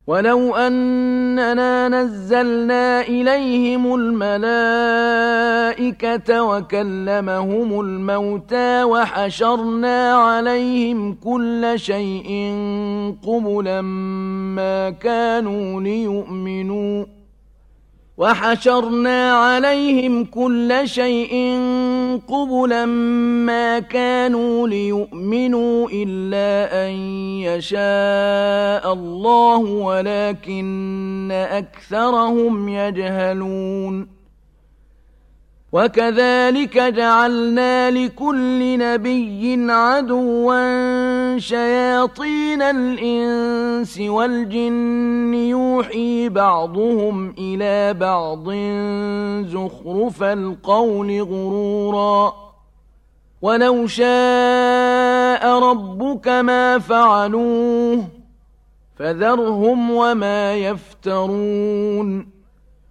ولو أننا نزلنا إليهم الملائكة وكلمهم الموتى وحشرنا عليهم كل شيء قبلا ما كانوا ليؤمنوا إلا أن يشاء الله ولكن أكثرهم يجهلون وكذلك جعلنا لكل نبي عدوا شياطين الإنس والجن يوحي بعضهم إلى بعض زخرف القول غرورا ولو شاء ربك ما فعلوه فذرهم وما يفترون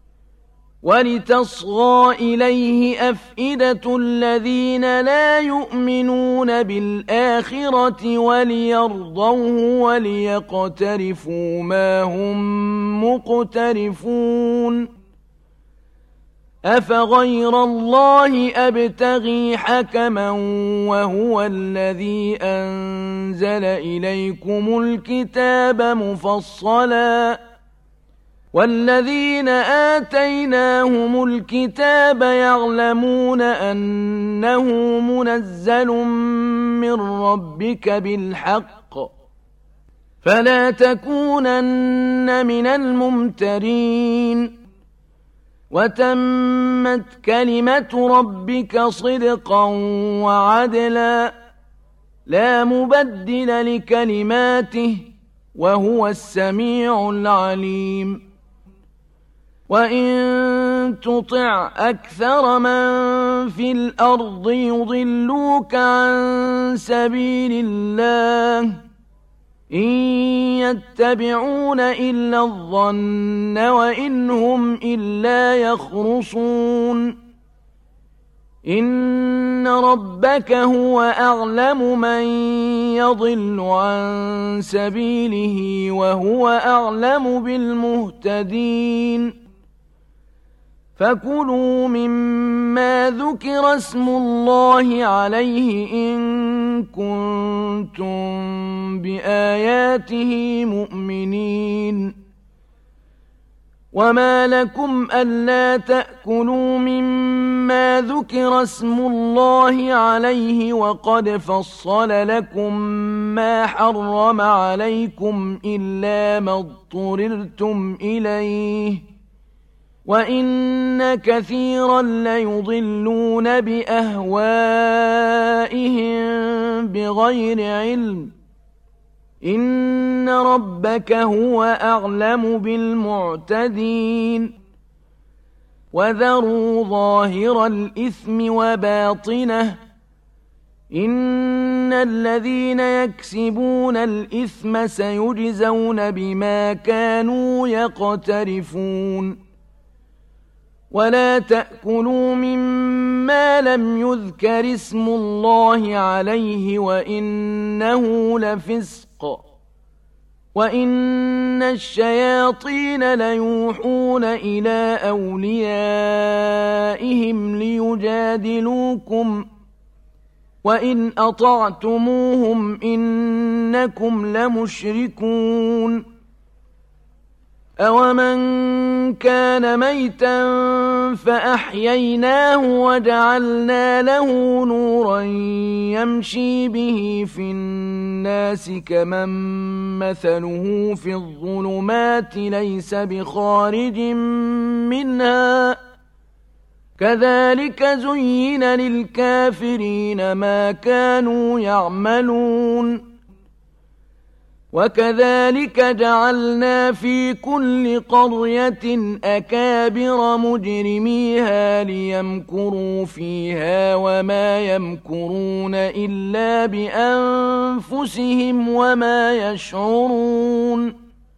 ولتصغى إليه أفئدة الذين لا يؤمنون بالآخرة وليرضوه وليقترفوا ما هم مقترفون أفغير الله أبتغي حكما وهو الذي أنزل إليكم الكتاب مفصلا والذين آتيناهم الكتاب يعلمون أنه منزل من ربك بالحق فلا تكونن من الممترين وتمت كلمة ربك صدقا وعدلا لا مبدل لكلماته وهو السميع العليم وإن تطع أكثر من في الأرض يضلوك عن سبيل الله إن يتبعون إلا الظن وإن هم إلا يخرصون إن ربك هو أعلم من يضل عن سبيله وهو أعلم بالمهتدين فكلوا مما ذكر اسم الله عليه إن كنتم بآياته مؤمنين وما لكم ألا تأكلوا مما ذكر اسم الله عليه وقد فصل لكم ما حرم عليكم إلا ما اضطررتم إليه وإن كثيرا ليضلون بأهوائهم بغير علم إن ربك هو أعلم بالمعتدين وذروا ظاهر الإثم وباطنه إن الذين يكسبون الإثم سيجزون بما كانوا يقترفون ولا تأكلوا مما لم يذكر اسم الله عليه وإنه لفسق وإن الشياطين ليوحون إلى أوليائهم ليجادلوكم وإن أطعتموهم إنكم لمشركون أومن كان ميتا فأحييناه وجعلنا له نورا يمشي به في الناس كمن مثله في الظلمات ليس بخارج منها كذلك زين للكافرين ما كانوا يعملون وكذلك جعلنا في كل قرية أكابر مجرميها ليمكروا فيها وما يمكرون إلا بأنفسهم وما يشعرون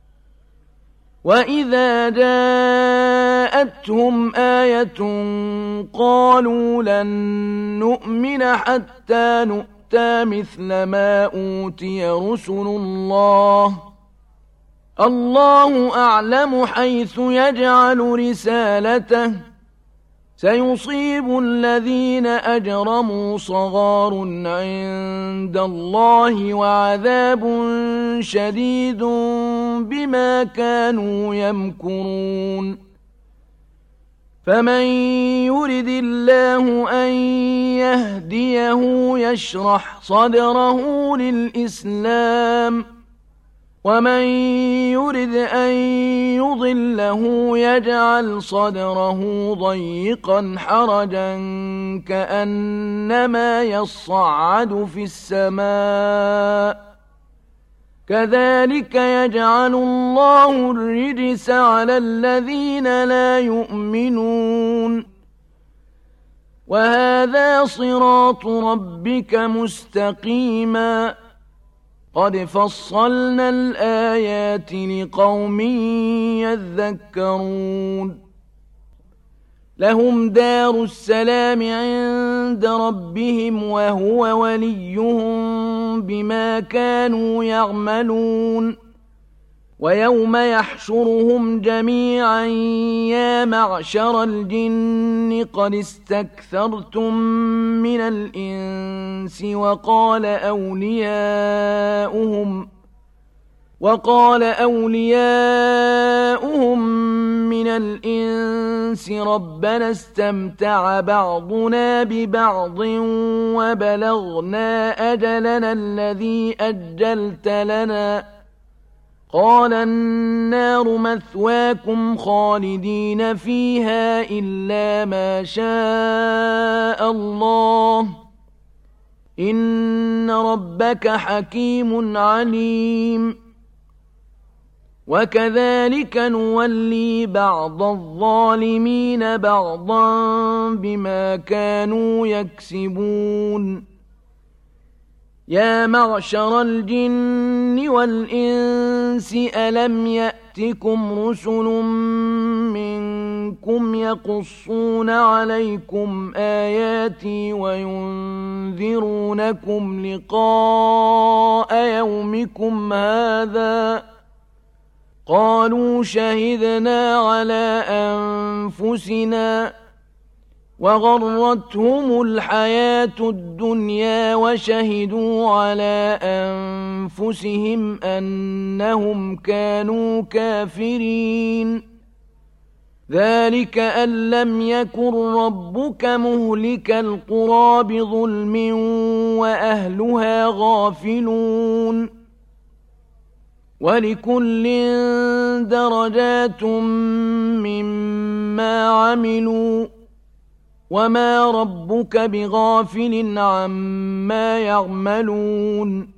وإذا جاءتهم آية قالوا لن نؤمن حتى نؤمن مثل ما أوتي رسل الله الله أعلم حيث يجعل رسالته سيصيب الذين أجرموا صغار عند الله وعذاب شديد بما كانوا يمكرون فمن يرد الله أن يهديه يشرح صدره للإسلام ومن يرد أن يضله يجعل صدره ضيقا حرجا كأنما يصعد في السماء كذلك يجعل الله الرجس على الذين لا يؤمنون وهذا صراط ربك مستقيما قد فصلنا الآيات لقوم يذكرون لهم دار السلام عند ربهم وهو وليهم بما كانوا يعملون ويوم يحشرهم جميعا يا معشر الجن قد استكثرتم من الإنس وقال أولياؤهم من الإنس ربنا استمتع بعضنا ببعض وبلغنا أجلنا الذي أجلت لنا قال النار مثواكم خالدين فيها إلا ما شاء الله إن ربك حكيم عليم وكذلك نولي بعض الظالمين بعضا بما كانوا يكسبون يا معشر الجن والإنس ألم يأتكم رسل منكم يقصون عليكم آياتي وينذرونكم لقاء يومكم هذا قالوا شهدنا على أنفسنا وغرتهم الحياة الدنيا وشهدوا على أنفسهم أنهم كانوا كافرين ذلك أن لم يكن ربك مهلك القرى بظلم وأهلها غافلون ولكل درجات مما عملوا وما ربك بغافل عما يعملون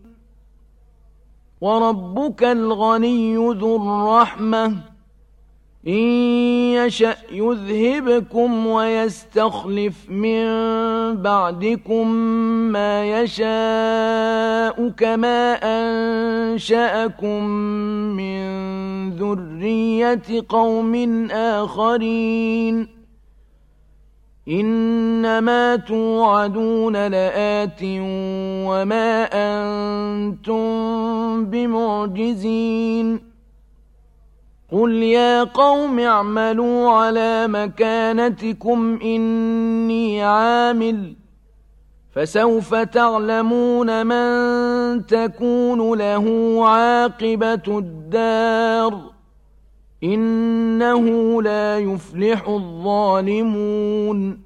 وربك الغني ذو الرحمة إن يشأ يذهبكم ويستخلف من بعدكم ما يشاء كما أنشأكم من ذرية قوم آخرين إنما توعدون لآت وما أنتم بمعجزين قل يا قوم اعملوا على مكانتكم إني عامل فسوف تعلمون من تكون له عاقبة الدار إنه لا يفلح الظالمون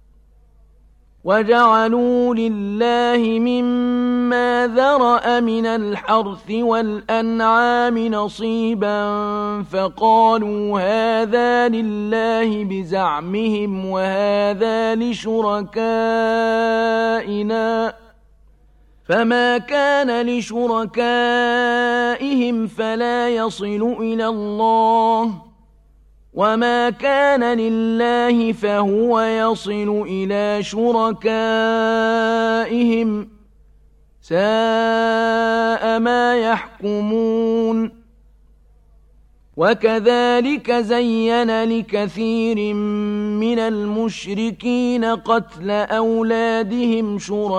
وجعلوا لله مما ذرأ من الحرث والأنعام نصيبا فقالوا هذا لله بزعمهم وهذا لشركائنا فما كان لشركائهم فلا يصل إلى الله وما كان لله فهو يصل إلى شركائهم ساء ما يحكمون وكذلك زين لكثير من المشركين قتل أولادهم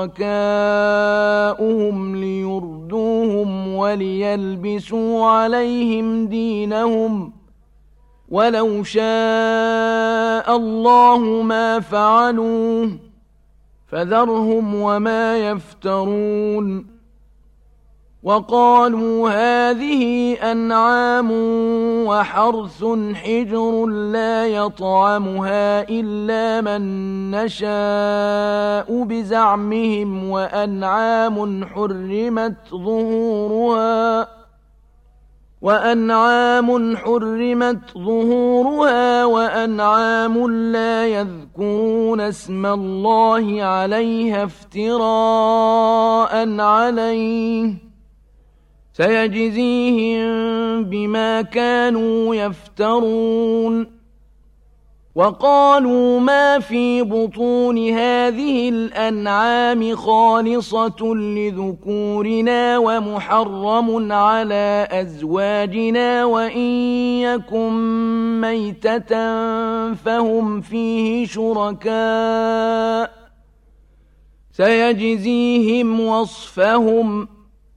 شركاؤهم ليردوهم وليلبسوا عليهم دينهم ولو شاء الله ما فعلوه فذرهم وما يفترون وقالوا هذه أنعام وحرث حجر لا يطعمها إلا من نشاء بزعمهم وأنعام حرمت ظهورها وأنعام لا يذكرون اسم الله عليها افتراء عليه سيجزيهم بما كانوا يفترون وقالوا ما في بطون هذه الأنعام خالصة لذكورنا ومحرم على أزواجنا وإن يكن ميتة فهم فيه شركاء سيجزيهم وصفهم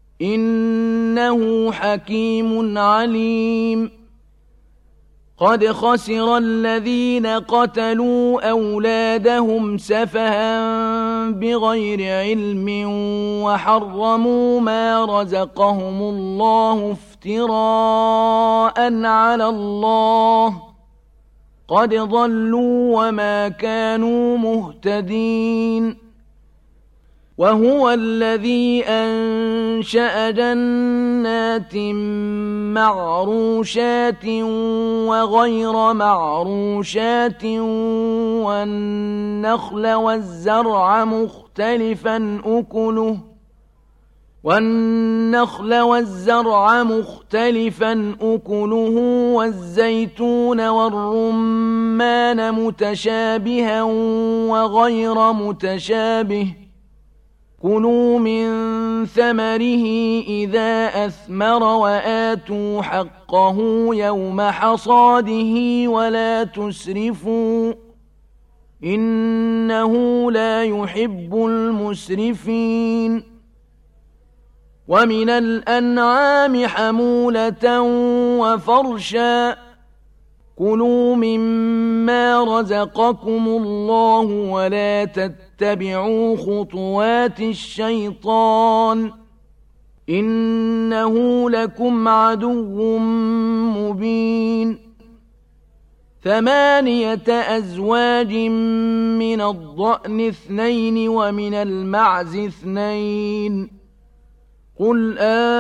إنه حكيم عليم قد خسر الذين قتلوا أولادهم سفها بغير علم وحرموا ما رزقهم الله افتراء على الله قد ضلوا وما كانوا مهتدين وهو الذي أنشأ جنات معروشات وغير معروشات والنخل والزرع مختلفا أكله والزيتون والرمان متشابها وغير متشابه كلوا من ثمره إذا أثمر وآتوا حقه يوم حصاده ولا تسرفوا إنه لا يحب المسرفين ومن الأنعام حمولة وفرشا كلوا مما رزقكم الله ولا تتبعوا خطوات الشيطان إنه لكم عدو مبين 8 أزواج من الضأن 2 ومن المعز 2 قل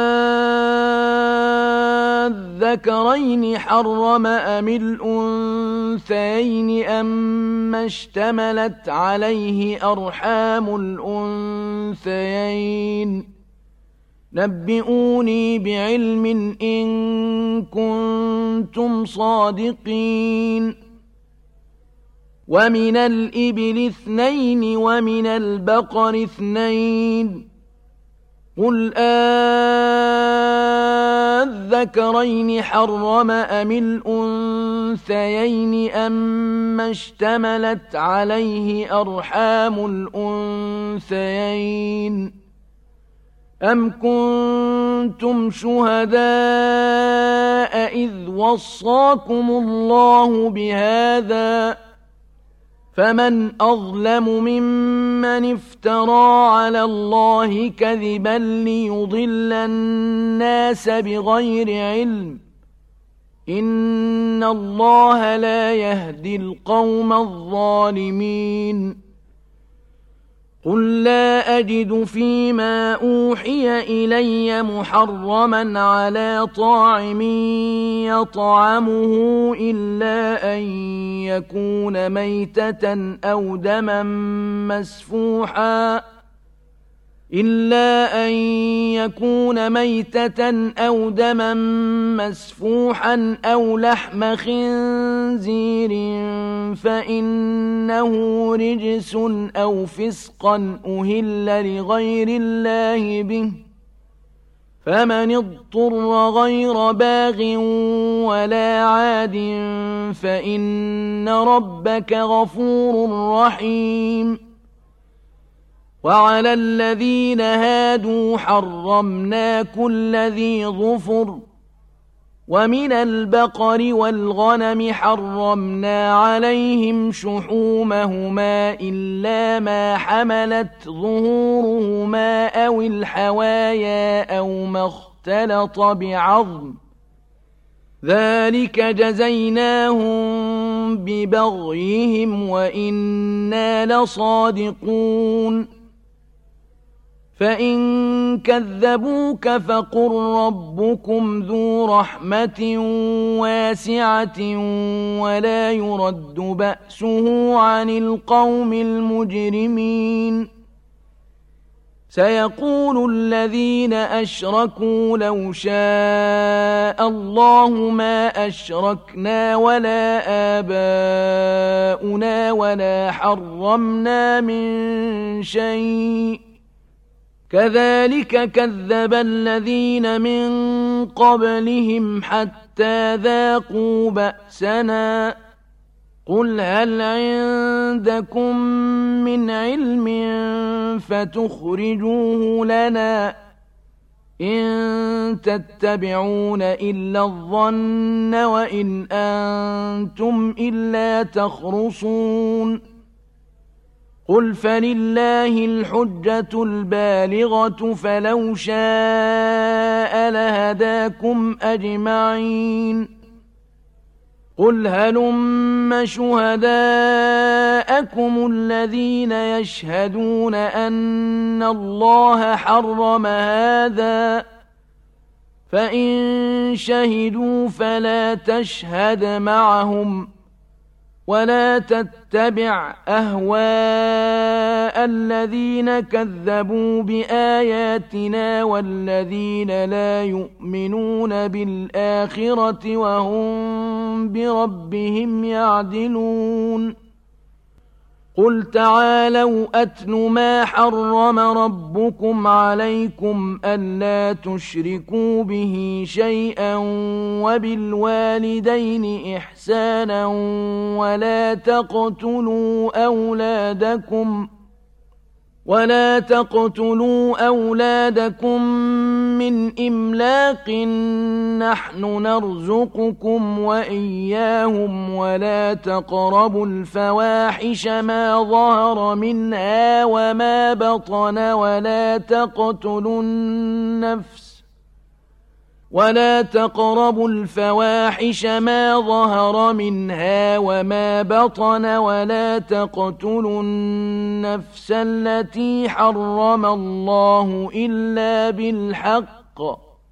الذكرين حرم أم الأنثيين أما اشتملت عليه أرحام الأنثيين نبئوني بعلم إن كنتم صادقين ومن الإبل 2 ومن البقر 2 قل الذكرين حرم أم الأنثيين أما اشتملت عليه أرحام الأنثيين أم كنتم شهداء إذ وصاكم الله بهذا فمن أظلم ممن افترى على الله كذبا ليضل الناس بغير علم إن الله لا يهدي القوم الظالمين قل لا أجد فيما أوحي إلي محرما على طاعم يطعمه إلا أن يكون ميتة أو دما مسفوحا أو لحم خنزير فإنه رجس أو فسقا أهل لغير الله به فمن اضطر غير باغ ولا عاد فإن ربك غفور رحيم. وعلى الذين هادوا حرمنا كل ذي ظفر، ومن البقر والغنم حرمنا عليهم شحومهما إلا ما حملت ظهورهما أو الحوايا أو ما اختلط بعظم، ذلك جزيناهم ببغيهم وإنا لصادقون. فإن كذبوك فقل ربكم ذو رحمة واسعة ولا يرد بأسه عن القوم المجرمين. سيقول الذين أشركوا لو شاء الله ما أشركنا ولا آباؤنا ولا حرمنا من شيء، كذلك كذب الذين من قبلهم حتى ذاقوا بأسنا. قل هل عندكم من علم فتخرجوه لنا؟ إن تتبعون إلا الظن وإن أنتم إلا تخرصون. قل فلله الحجة البالغة فلو شاء لهداكم أجمعين. قل هلم شهداءكم الذين يشهدون أن الله حرم هذا، فإن شهدوا فلا تشهد معهم، ولا تتبع أهواء الذين كذبوا بآياتنا والذين لا يؤمنون بالآخرة وهم بربهم يعدلون. قل تعالوا أتل ما حرم ربكم عليكم ألا تشركوا به شيئا وبالوالدين إحسانا ولا تقتلوا أولادكم من إملاق، نحن نرزقكم وإياهم، ولا تقربوا الفواحش ما ظهر منها وما بطن، ولا تقربوا الفواحش ما ظهر منها وما بطن، ولا تقتلوا النفس التي حرم الله إلا بالحق،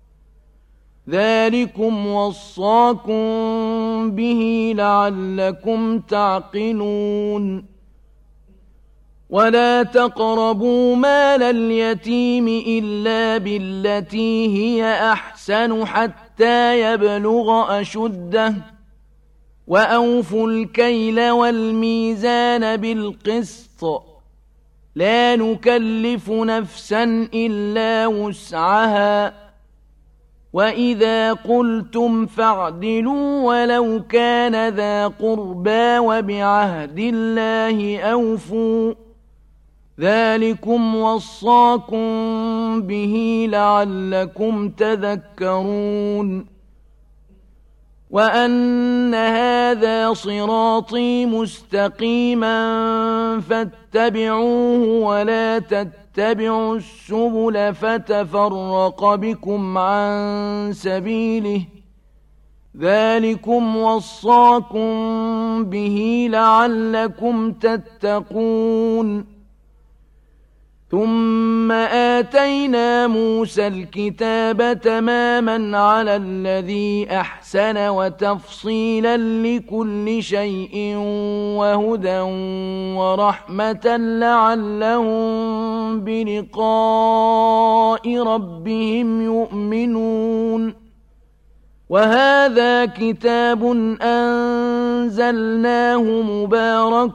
ذلكم وصاكم به لعلكم تعقلون. ولا تقربوا مال اليتيم إلا بالتي هي أحسن حتى يبلغ أشده، وأوفوا الكيل والميزان بالقسط، لا نكلف نفسا إلا وسعها، وإذا قلتم فاعدلوا ولو كان ذا قربى، وبعهد الله أوفوا، ذلكم وصاكم به لعلكم تذكرون. وأن هذا صراطي مستقيما فاتبعوه ولا تتبعوا السبل فتفرق بكم عن سبيله، ذلكم وصاكم به لعلكم تتقون. ثم آتينا موسى الكتاب تماما على الذي أحسن وتفصيلا لكل شيء وهدى ورحمة لعلهم بلقاء ربهم يؤمنون. وهذا كتاب أنزلناه مبارك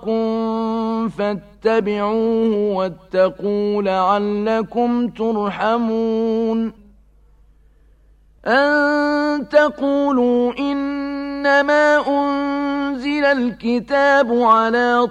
فاتبعوه واتقوا لعلكم ترحمون. أن تقولوا إنما أنزل الكتاب على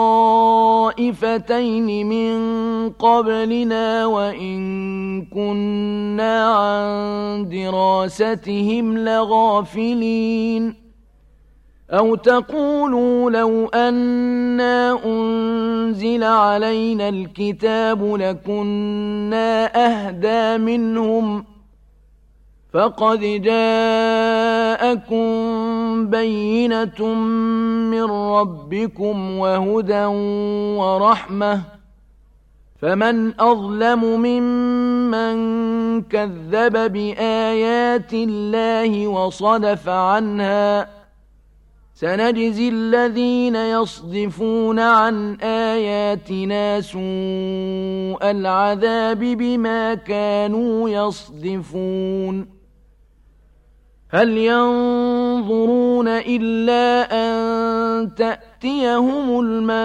طائفتين من قبلنا وإن كنا عن دراستهم لغافلين أو تقولوا لو أنا أنزل علينا الكتاب لكنا أهدى منهم فقد جاءكم بينة من ربكم وهدى ورحمة فمن أظلم ممن كذب بآيات الله وصدف عنها سنجزي الذين يصدفون عن آياتنا سوء العذاب بما كانوا يصدفون هل ينظرون إلا أن تأتيهم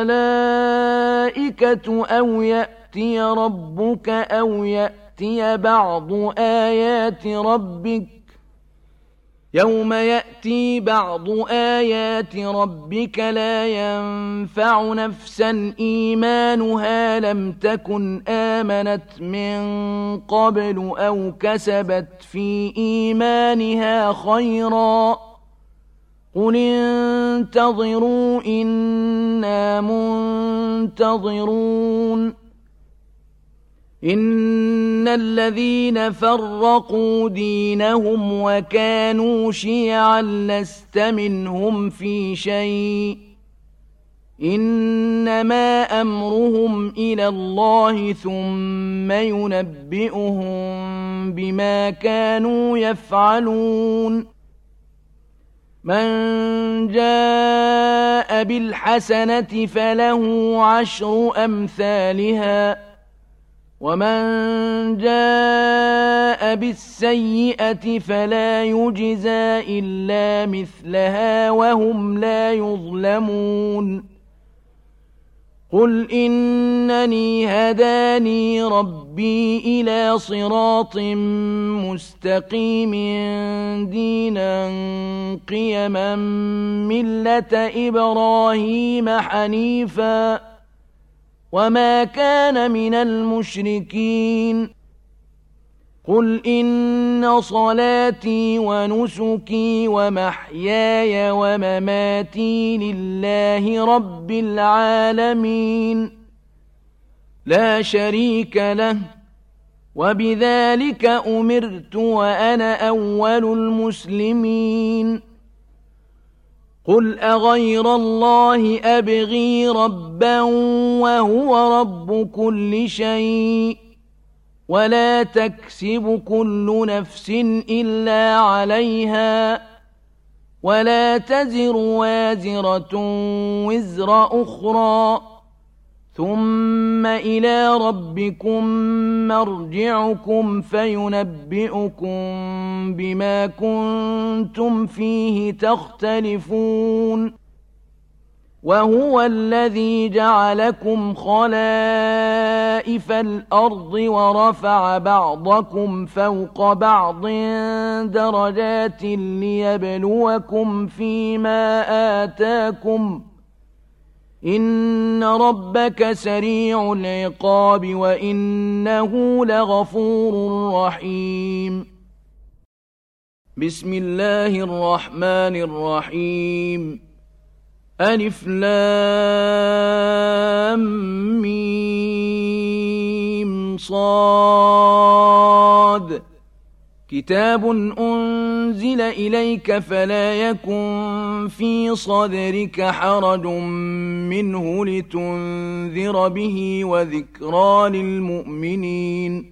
الملائكة أو يأتي ربك أو يأتي بعض آيات ربك يوم يأتي بعض آيات ربك لا ينفع نفسا إيمانها لم تكن آمنت من قبل أو كسبت في إيمانها خيرا قل انتظروا إنا منتظرون إن الذين فرقوا دينهم وكانوا شيعا لست منهم في شيء إنما أمرهم إلى الله ثم ينبئهم بما كانوا يفعلون من جاء بالحسنة فله 10 أمثالها ومن جاء بالسيئة فلا يجزى إلا مثلها وهم لا يظلمون قل إنني هداني ربي إلى صراط مستقيم دينا قيما ملة إبراهيم حنيفا وما كان من المشركين قل إن صلاتي ونسكي ومحياي ومماتي لله رب العالمين لا شريك له وبذلك أمرت وأنا أول المسلمين قل أغير الله أبغي ربا وهو رب كل شيء ولا تكسب كل نفس إلا عليها ولا تزر وازرة وزر أخرى ثم إلى ربكم مرجعكم فينبئكم بما كنتم فيه تختلفون وهو الذي جعلكم خلائف الأرض ورفع بعضكم فوق بعض درجات ليبلوكم فيما آتاكم إن ربك سريع العقاب وإنه لغفور رحيم بسم الله الرحمن الرحيم ألف لام ميم صاد كتاب أنزل إليك فلا يكن في صدرك حرج منه لتنذر به وذكرى للمؤمنين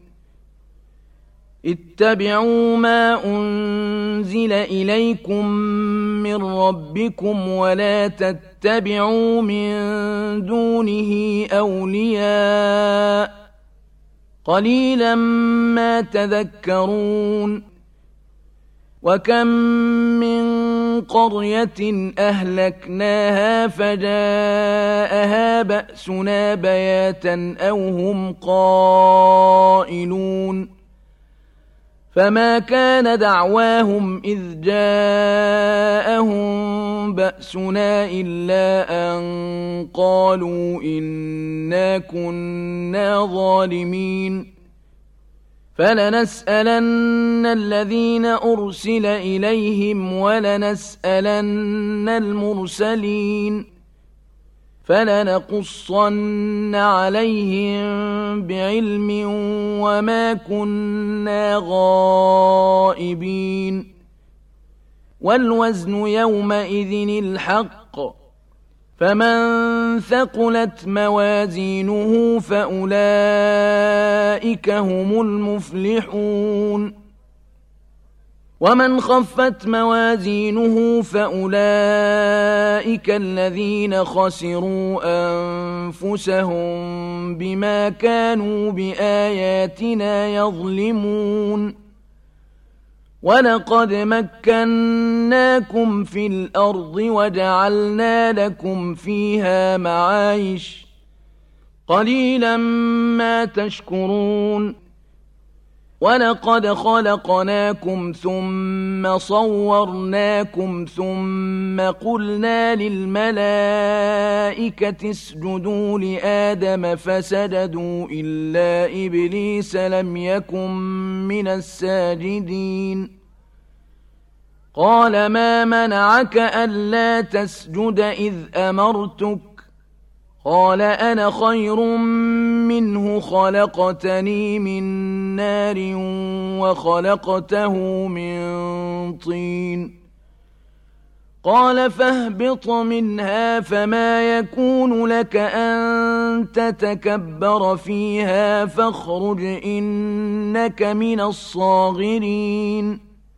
اتبعوا ما أنزل إليكم من ربكم ولا تتبعوا من دونه أولياء قليلا ما تذكرون وكم من قرية أهلكناها فجاءها بأسنا بياتا أو هم قائلون فما كان دعواهم إذ جاءهم بأسنا إلا أن قالوا إنا كنا ظالمين فلنسألن الذين أرسل إليهم ولنسألن المرسلين فلنقصن عليهم بعلم وما كنا غائبين والوزن يومئذ الحق فمن ثقلت موازينه فأولئك هم المفلحون ومن خفت موازينه فأولئك الذين خسروا أنفسهم بما كانوا بآياتنا يظلمون ولقد مكناكم في الأرض وجعلنا لكم فيها معايش قليلا ما تشكرون ولقد خلقناكم ثم صورناكم ثم قلنا للملائكة اسجدوا لآدم فسجدوا إلا إبليس لم يكن من الساجدين قال ما منعك ألا تسجد إذ أمرتك قال أنا خير منه خلقتني من نار وخلقته من طين قال فاهبط منها فما يكون لك أن تتكبر فيها فاخرج إنك من الصاغرين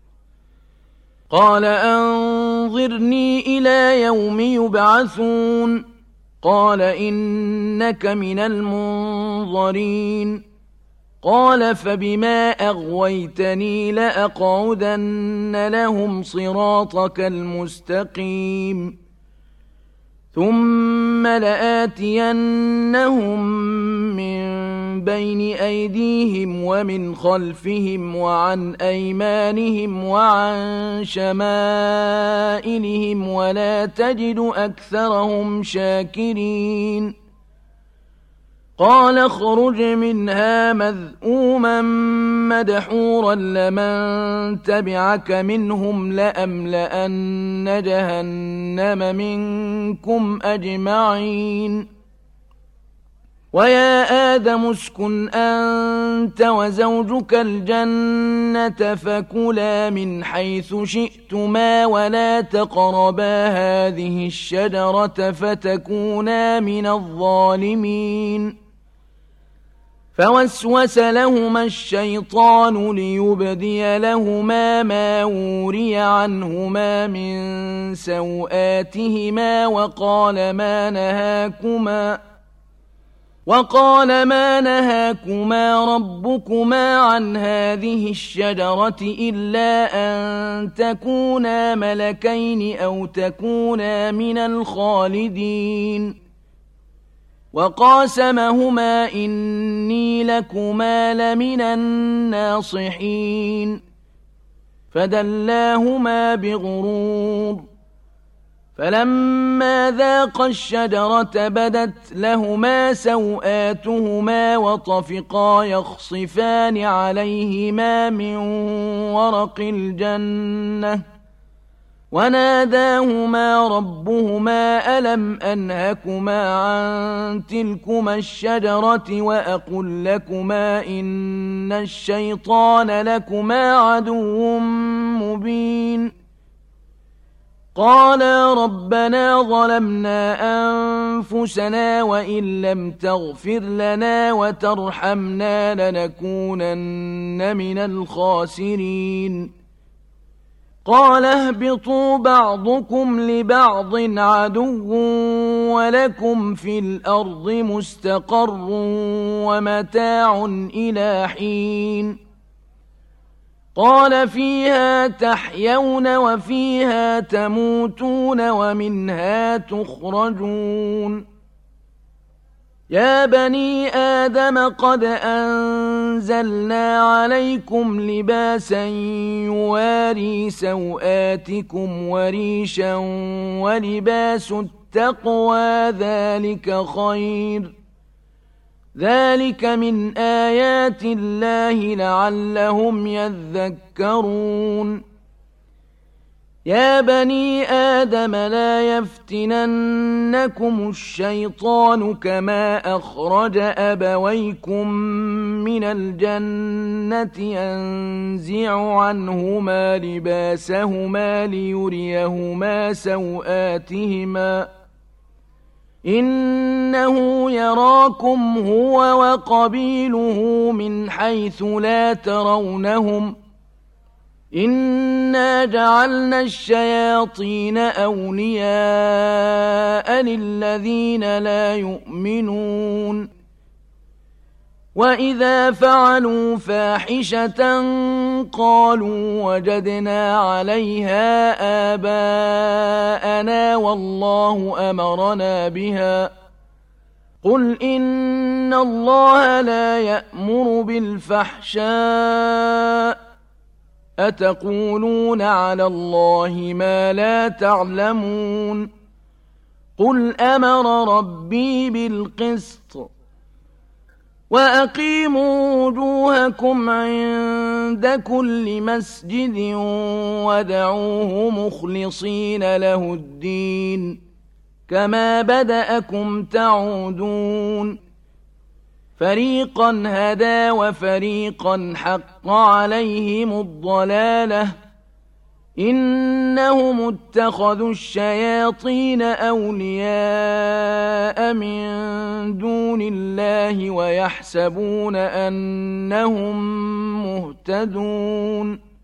قال أنظرني إلى يوم يبعثون قال إنك من المنظرين قال فبما أغويتني لأقعدن لهم صراطك المستقيم ثم لآتينهم من بين أيديهم ومن خلفهم وعن أيمانهم وعن شمائلهم ولا تجد أكثرهم شاكرين قال اخرج منها مذءوما مدحورا لمن تبعك منهم لأملأن جهنم منكم أجمعين ويا آدم اسكن أنت وزوجك الجنة فكلا من حيث شئتما ولا تقربا هذه الشجرة فتكونا من الظالمين فوسوس لهما الشيطان ليبدي لهما ما وري عنهما من سوآتهما وقال ما نهاكما ربكما عن هذه الشجرة إلا أن تكونا ملكين أو تكونا من الخالدين وقاسمهما إني لكما لمن الناصحين فدلاهما بغرور فلما ذاقا الشجرة بدت لهما سوآتهما وطفقا يخصفان عليهما من ورق الجنة وناداهما ربهما ألم أنهكما عن تلكما الشجرة وأقل لكما إن الشيطان لكما عدو مبين قالا ربنا ظلمنا أنفسنا وإن لم تغفر لنا وترحمنا لنكونن من الخاسرين قال اهبطوا بعضكم لبعض عدو ولكم في الأرض مستقر ومتاع إلى حين قال فيها تحيون وفيها تموتون ومنها تخرجون يا بني آدم قد أنزلنا عليكم لباسا يواري سوآتكم وريشا ولباس التقوى ذلك خير ذلك من آيات الله لعلهم يذكرون يا بني آدم لا يفتننكم الشيطان كما أخرج أبويكم من الجنة ينزع عنهما لباسهما ليريهما سوآتهما إنه يراكم هو وقبيله من حيث لا ترونهم إنا جعلنا الشياطين أولياء للذين لا يؤمنون وإذا فعلوا فاحشة قالوا وجدنا عليها آباءنا والله أمرنا بها قل إن الله لا يأمر بالفحشاء أتقولون على الله ما لا تعلمون قل أمر ربي بالقسط وأقيموا وجوهكم عند كل مسجد ودعوه مخلصين له الدين كما بدأكم تعودون فريقا هدى وفريقا حق عليهم الضلالة إنهم اتخذوا الشياطين أولياء من دون الله ويحسبون أنهم مهتدون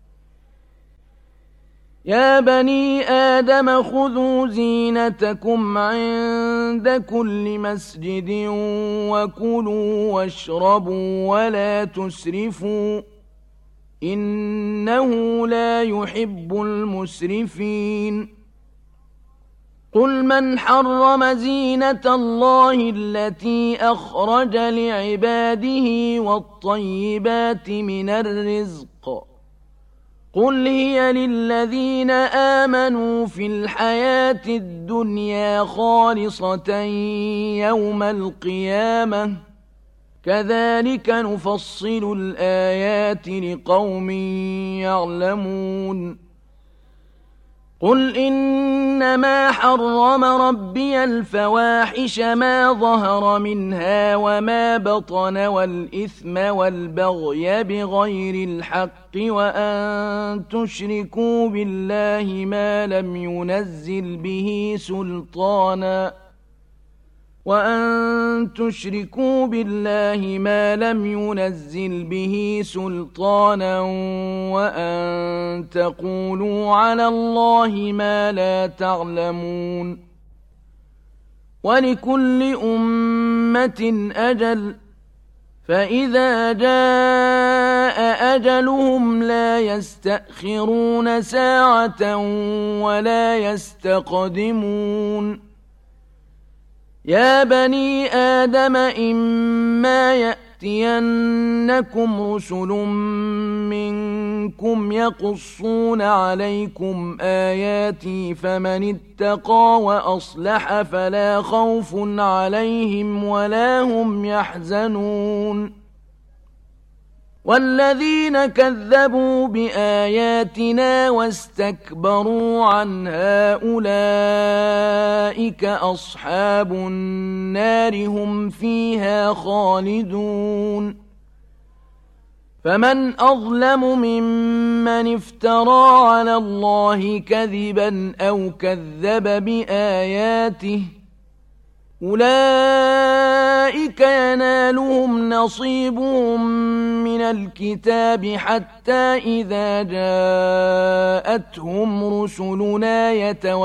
يا بني آدم خذوا زينتكم عند كل مسجد وكلوا واشربوا ولا تسرفوا إنه لا يحب المسرفين قل من حرم زينة الله التي أخرج لعباده والطيبات من الرزق قل هي للذين آمنوا في الحياة الدنيا خالصة يوم القيامة كذلك نفصل الآيات لقوم يعلمون قل إنما حرم ربي الفواحش ما ظهر منها وما بطن والإثم والبغي بغير الحق وأن تشركوا بالله ما لم ينزل به سلطانا وأن تقولوا على الله ما لا تعلمون ولكل أمة أجل فإذا جاء أجلهم لا يستأخرون ساعة ولا يستقدمون يا بني آدم إما يأتينكم رسل منكم يقصون عليكم آياتي فمن اتقى وأصلح فلا خوف عليهم ولا هم يحزنون والذين كذبوا بآياتنا واستكبروا عنها أولئك أصحاب النار هم فيها خالدون فمن أظلم ممن افترى على الله كذبا أو كذب بآياته أولئك ينالهم نصيبهم من الكتاب حتى إذا جاءتهم رسلنا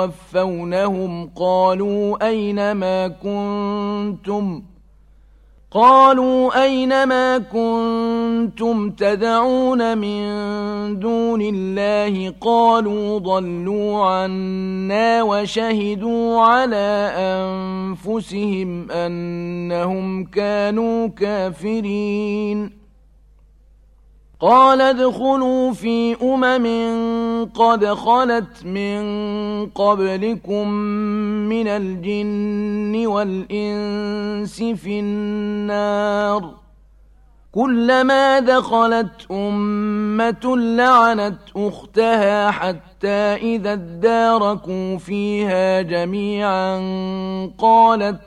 يتوفونهم قالوا قالوا أينما كنتم تدعون من دون الله قالوا ضلوا عنا وشهدوا على أنفسهم أنهم كانوا كافرين قال ادخلوا في قد خلت من قبلكم من الجن والإنس في النار كلما دخلت أمة لعنت أختها حتى إذا اداركوا فيها جميعا قالت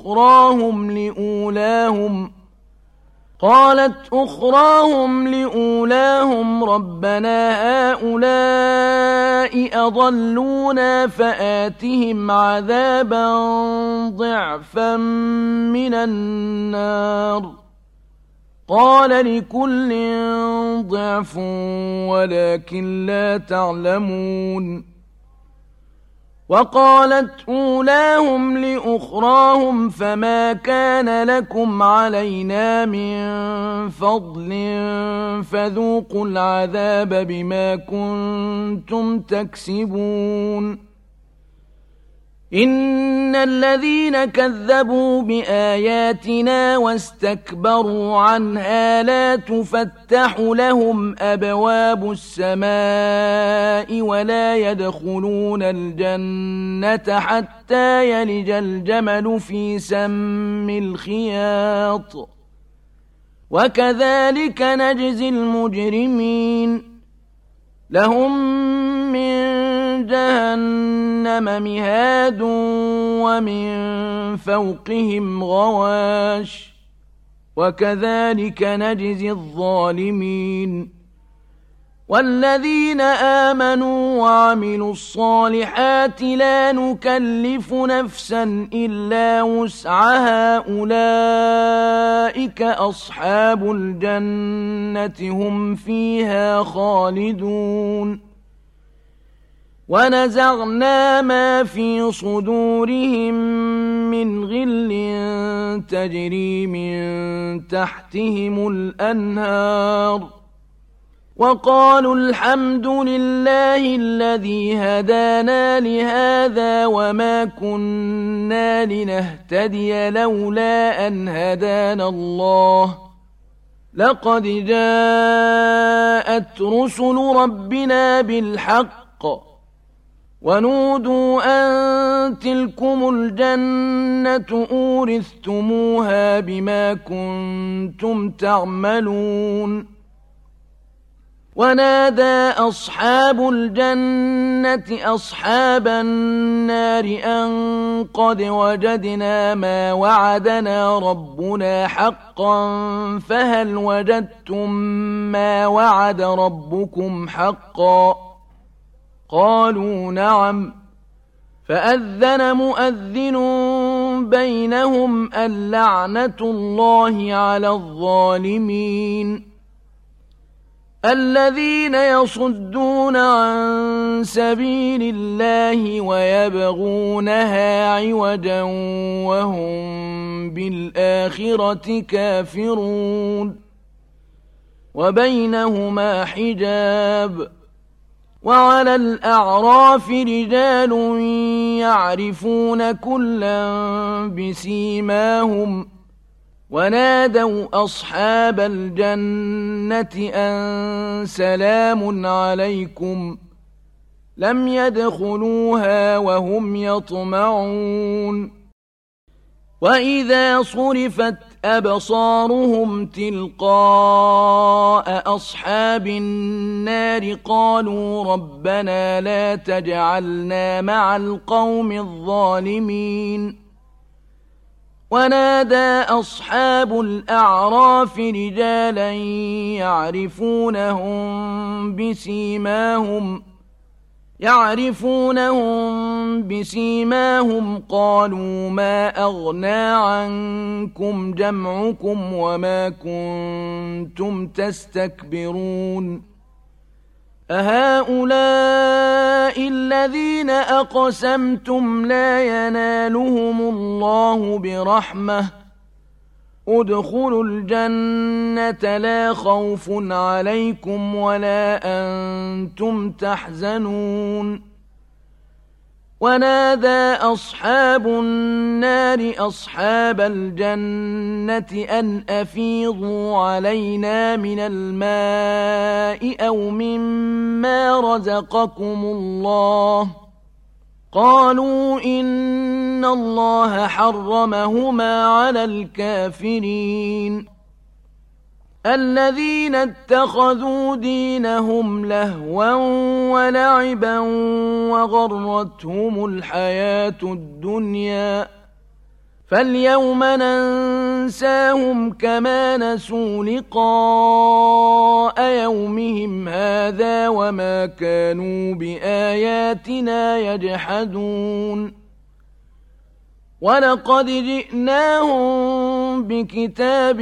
أخراهم لأولاهم ربنا هؤلاء أضلونا فآتهم عذابا ضعفا من النار قال لكل ضعف ولكن لا تعلمون وقالت أولاهم لأخراهم فما كان لكم علينا من فضل فذوقوا العذاب بما كنتم تكسبون إن الذين كذبوا بآياتنا واستكبروا عنها لا تفتح لهم أبواب السماء ولا يدخلون الجنة حتى يلج الجمل في سم الخياط وكذلك نجزي المجرمين لهم من جهنم مهاد ومن فوقهم غواش وكذلك نجزي الظالمين والذين آمنوا وعملوا الصالحات لا نكلف نفسا إلا وسعها أولئك أصحاب الجنة هم فيها خالدون ونزعنا ما في صدورهم من غل تجري من تحتهم الأنهار وقالوا الحمد لله الذي هدانا لهذا وما كنا لنهتدي لولا أن هدانا الله لقد جاءت رسل ربنا بالحق ونودوا أن تلكم الجنة أورثتموها بما كنتم تعملون ونادى أصحاب الجنة أصحاب النار أن قد وجدنا ما وعدنا ربنا حقا فهل وجدتم ما وعد ربكم حقا قالوا نعم فأذن مؤذن بينهم اللعنة الله على الظالمين الذين يصدون عن سبيل الله ويبغونها عوجا وهم بالآخرة كافرون وبينهما حجاب وعلى الأعراف رجال يعرفون كلا بسيماهم ونادوا أصحاب الجنة أن سلام عليكم لم يدخلوها وهم يطمعون وإذا صرفت أبصارهم تلقاء أصحاب النار قالوا ربنا لا تجعلنا مع القوم الظالمين ونادى أصحاب الأعراف رجالا يعرفونهم بسيماهم قالوا ما أغنى عنكم جمعكم وما كنتم تستكبرون أهؤلاء الذين أقسمتم لا ينالهم الله برحمة ادخلوا الجنة لا خوف عليكم ولا أنتم تحزنون ونادى أصحاب النار أصحاب الجنة أن أفيضوا علينا من الماء أو مما رزقكم الله قالوا إن الله حرمهما على الكافرين الذين اتخذوا دينهم لهوا ولعبا وغرتهم الحياة الدنيا فاليوم ننساهم كما نسوا لقاء يومهم هذا وما كانوا بآياتنا يجحدون ولقد جئناهم بكتاب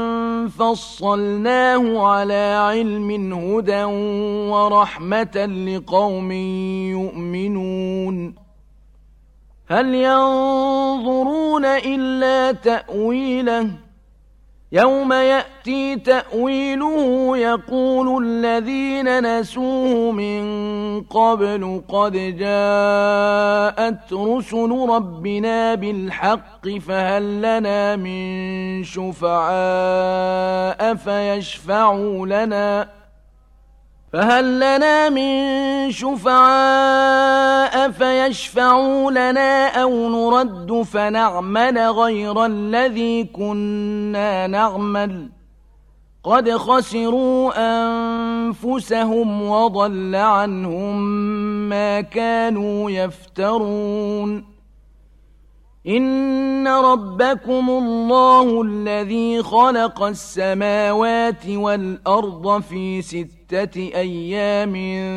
فصلناه على علم هدى ورحمة لقوم يؤمنون هل ينظرون إلا تأويله يوم يأتي تأويله يقول الذين نسوه من قبل قد جاءت رسل ربنا بالحق فهل لنا من شفعاء فيشفعوا لنا أو نرد فنعمل غير الذي كنا نعمل قد خسروا أنفسهم وضل عنهم ما كانوا يفترون إن ربكم الله الذي خلق السماوات والأرض في 6 أيام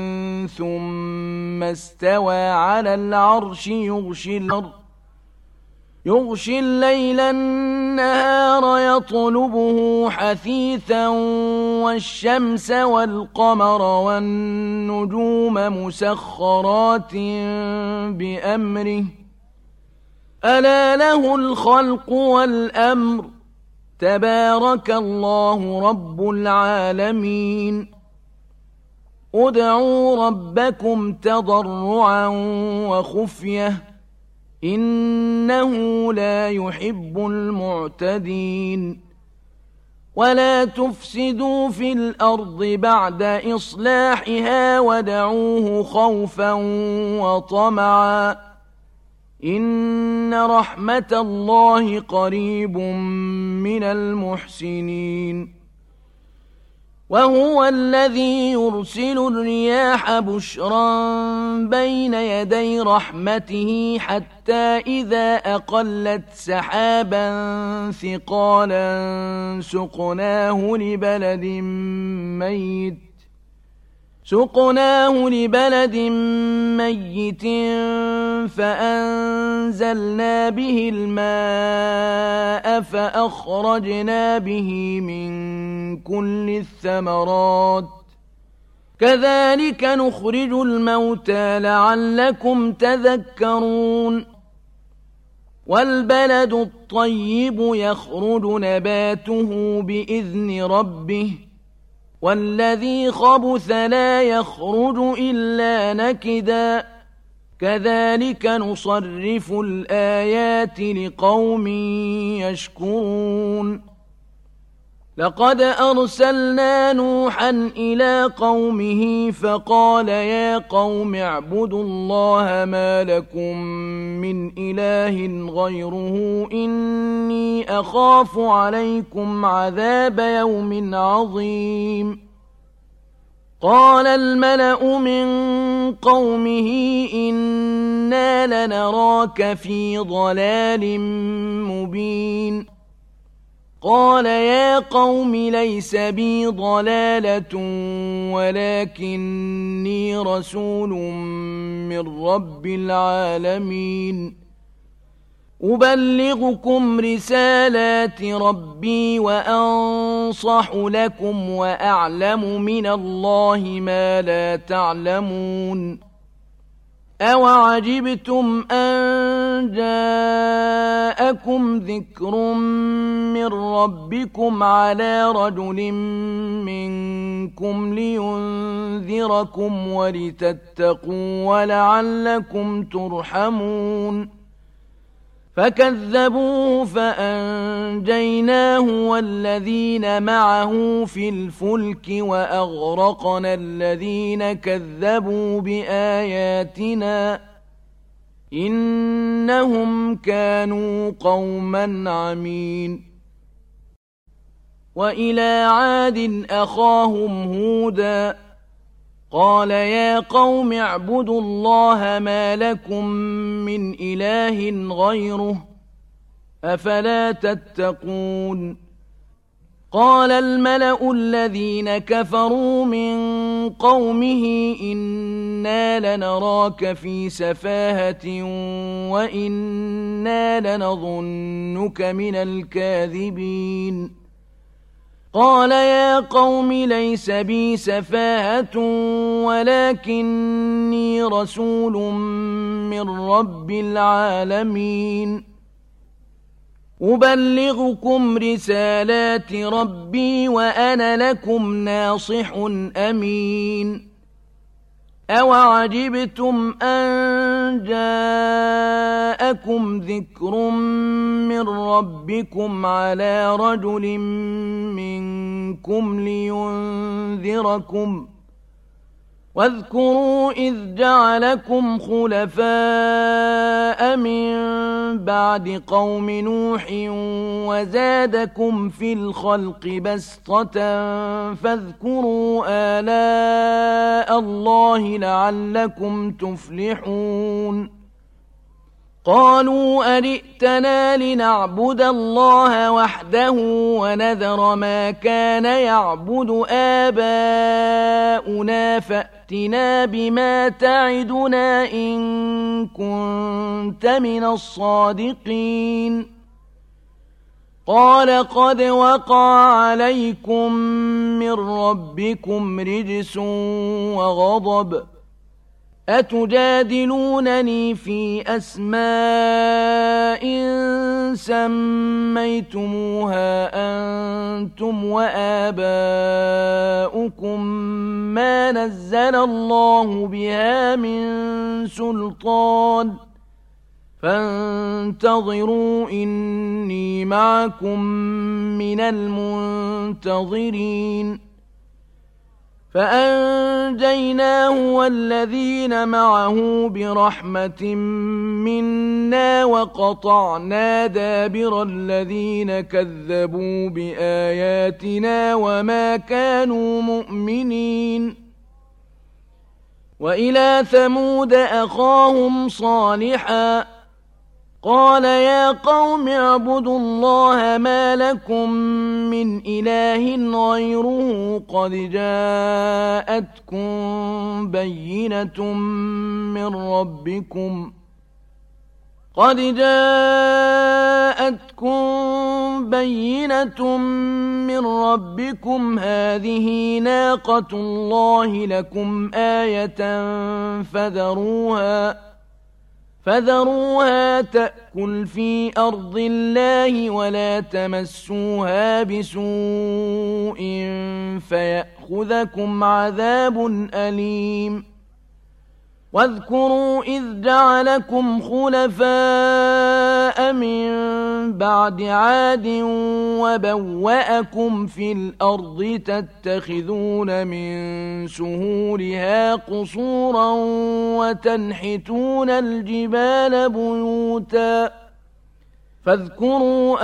ثم استوى على العرش يغشي الليل النهار يطلبه حثيثا والشمس والقمر والنجوم مسخرات بأمره ألا له الخلق والأمر تبارك الله رب العالمين ادعوا ربكم تضرعا وخفية إنه لا يحب المعتدين ولا تفسدوا في الأرض بعد إصلاحها ودعوه خوفا وطمعا إن رحمة الله قريب من المحسنين وهو الذي يرسل الرياح بشرا بين يدي رحمته حتى إذا أقلت سحابا ثقالا سقناه لبلد ميت فأنزلنا به الماء فأخرجنا به من كل الثمرات كذلك نخرج الموتى لعلكم تذكرون والبلد الطيب يخرج نباته بإذن ربه والذي خبث لا يخرج إلا نكدا كذلك نصرف الآيات لقوم يشكرون لقد أرسلنا نوحا إلى قومه فقال يا قوم اعبدوا الله ما لكم من إله غيره إني أخاف عليكم عذاب يوم عظيم قال الملأ من قومه إنا لنراك في ضلال مبين قال يا قوم ليس بي ضلالة ولكني رسول من رب العالمين أبلغكم رسالات ربي وأنصح لكم وأعلم من الله ما لا تعلمون أَوَعَجِبْتُمْ أَن جَاءَكُمْ ذِكْرٌ مِّن رَّبِّكُمْ عَلَىٰ رَجُلٍ مِّنكُمْ لِيُنذِرَكُمْ وَلِتَتَّقُوا وَلَعَلَّكُمْ تُرْحَمُونَ فَكَذَّبُوهُ فَأَنجَيْنَاهُ وَالَّذِينَ مَعَهُ فِي الْفُلْكِ وَأَغْرَقْنَا الَّذِينَ كَذَّبُوا بِآيَاتِنَا ۚ إِنَّهُمْ كَانُوا قَوْمًا عَمِينَ وَإِلَىٰ عَادٍ أَخَاهُمْ هُودًا قَالَ يَا قَوْمِ اعْبُدُوا اللَّهَ مَا لَكُم مِّنْ إِلَٰهٍ غَيْرُهُ أَفَلَا تَتَّقُونَ قَالَ الْمَلَأُ الَّذِينَ كَفَرُوا مِن قَوْمِهِ إِنَّا لَنَرَاكَ فِي سَفَاهَةٍ وَإِنَّا لَنَظُنُّكَ مِنَ الْكَاذِبِينَ قَالَ يَا قَوْمِ لَيْسَ بِي سَفَاهَةٌ وَلَٰكِنِّي رَسُولٌ مِّن رَّبِّ الْعَالَمِينَ أُبَلِّغُكُمْ رِسَالَاتِ رَبِّي وَأَنَا لَكُمْ نَاصِحٌ أَمِينٌ أَوَعَجِبْتُمْ أَن جَاءَكُمْ ذِكْرٌ مِّن رَّبِّكُمْ عَلَىٰ رَجُلٍ مِّنكُمْ لِيُنذِرَكُمْ ۖ وَاذْكُرُوا إِذْ جَعَلَكُمْ خُلَفَاءَ مِن بَعْدِ قَوْمِ نُوحٍ وَزَادَكُمْ فِي الْخَلْقِ بَسْطَةً فَاذْكُرُوا آلَاءَ اللَّهِ لَعَلَّكُمْ تُفْلِحُونَ قَالُوا أَجِئْتَنَا لِنَعْبُدَ اللَّهَ وَحْدَهُ وَنَذَرَ مَا كَانَ يَعْبُدُ آبَاؤُنَا فَأْتِنَا بِمَا تَعِدُنَا إِن كُنتَ مِنَ الصَّادِقِينَ قَالَ قَدْ وَقَعَ عَلَيْكُم مِّن رَّبِّكُمْ رِجْسٌ وَغَضَبٌ أَتُجَادِلُونَنِي فِي أَسْمَاءٍ سَمَّيْتُمُوهَا أَنتُمْ وَآبَاؤُكُم مَّا نَزَّلَ اللَّهُ بِهَا مِن سُلْطَانٍ فَانتَظِرُوا إِنِّي مَعَكُم مِّنَ الْمُنتَظِرِينَ فَأَنجَيْنَاهُ وَالَّذِينَ مَعَهُ بِرَحْمَةٍ مِّنَّا وَقَطَعْنَا دَابِرَ الَّذِينَ كَذَّبُوا بِآيَاتِنَا وَمَا كَانُوا مُؤْمِنِينَ وَإِلَىٰ ثَمُودَ أَخَاهُمْ صَالِحًا قَالَ يَا قَوْمِ اعْبُدُوا اللَّهَ مَا لَكُم مِّنْ إِلَٰهٍ غَيْرُهُ قَدْ جَاءَتْكُم بَيِّنَةٌ مِّن رَّبِّكُمْ هَٰذِهِ نَاقَةُ اللَّهِ لَكُمْ آيَةً فَذَرُوهَا تَأْكُلْ فِي أَرْضِ اللَّهِ وَلَا تَمَسُّوهَا بِسُوءٍ فَيَأْخُذَكُمْ عَذَابٌ أَلِيمٌ وَاذْكُرُوا إِذْ جَعَلَكُمْ خُلَفَاءَ مِن بَعْدِ عَادٍ وَبَوَّأَكُمْ فِي الْأَرْضِ تَتَّخِذُونَ مِن سُهُولِهَا قُصُورًا وَتَنْحِتُونَ الْجِبَالَ بُيُوتًا فاذكروا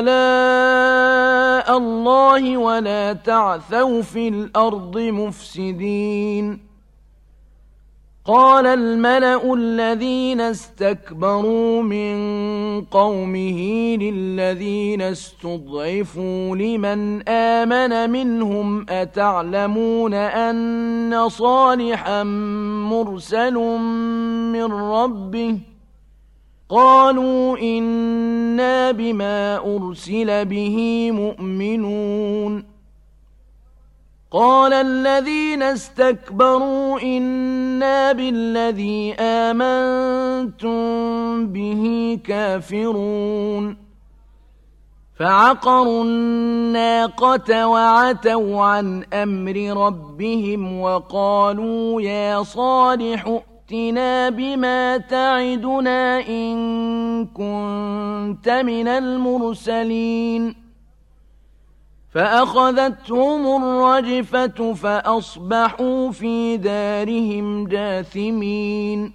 آلاء اللَّهِ وَلَا تَعْثَوْا فِي الْأَرْضِ مُفْسِدِينَ قَالَ الْمَلَأُ الَّذِينَ اسْتَكْبَرُوا مِن قَوْمِهِ لِلَّذِينَ اسْتُضْعِفُوا لِمَنْ آمَنَ مِنْهُمْ أَتَعْلَمُونَ أَنَّ صَالِحًا مُرْسَلٌ مِّن رَّبِّهِ قَالُوا إِنَّا بِمَا أُرْسِلَ بِهِ مُؤْمِنُونَ قال الذين استكبروا إنا بالذي آمنتم به كافرون فعقروا الناقة وعتوا عن أمر ربهم وقالوا يا صالح ائتنا بما تعدنا إن كنت من المرسلين فأخذتهم الرجفة فأصبحوا في دارهم جاثمين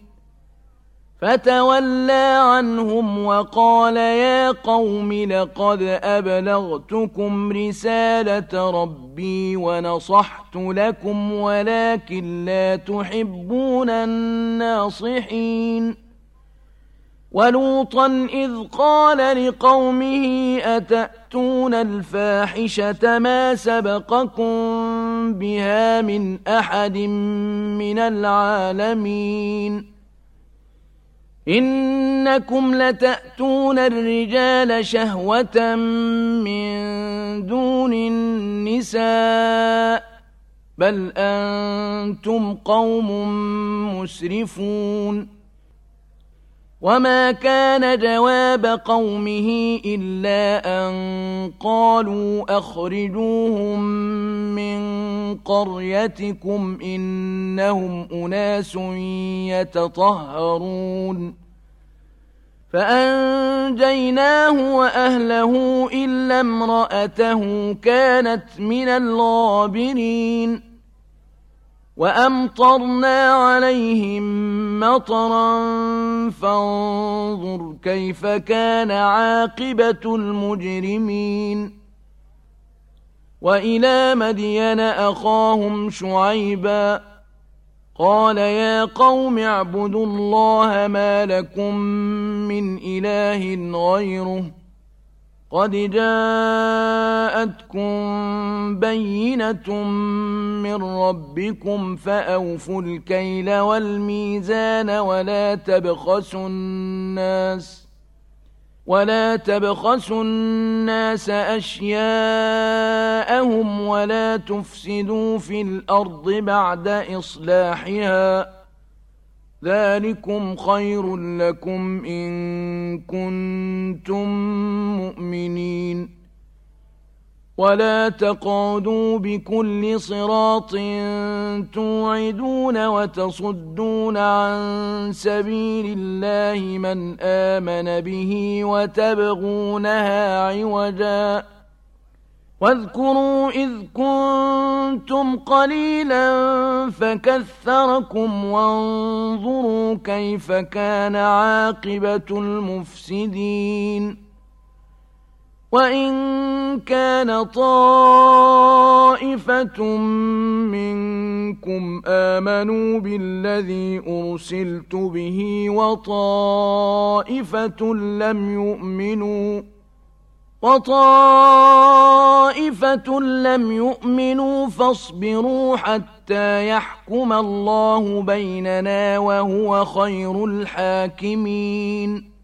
فتولى عنهم وقال يا قوم لقد أبلغتكم رسالة ربي ونصحت لكم ولكن لا تحبون الناصحين ولوطا إذ قال لقومه أتأتون الفاحشة ما سبقكم بها من أحد من العالمين إنكم لتأتون الرجال شهوة من دون النساء بل أنتم قوم مسرفون وما كان جواب قومه إلا أن قالوا أخرجوهم من قريتكم إنهم أناس يتطهرون فأنجيناه وأهله إلا امرأته كانت من الغابرين وأمطرنا عليهم مطرا فانظر كيف كان عاقبة المجرمين وإلى مدين أخاهم شعيبا قال يا قوم اعبدوا الله ما لكم من إله غيره قد جاءتكم بينة من ربكم فأوفوا الكيل والميزان ولا تبخسوا الناس أشياءهم ولا تفسدوا في الأرض بعد إصلاحها ذلكم خير لكم إن كنتم مؤمنين ولا تقعدوا بكل صراط توعدون وتصدون عن سبيل الله من آمن به وتبغونها عوجا واذكروا إذ كنتم قليلا فكثركم وانظروا كيف كان عاقبة المفسدين وإن كان طائفة منكم آمنوا بالذي أرسلت به وطائفة لم يؤمنوا فاصبروا حتى يحكم الله بيننا وهو خير الحاكمين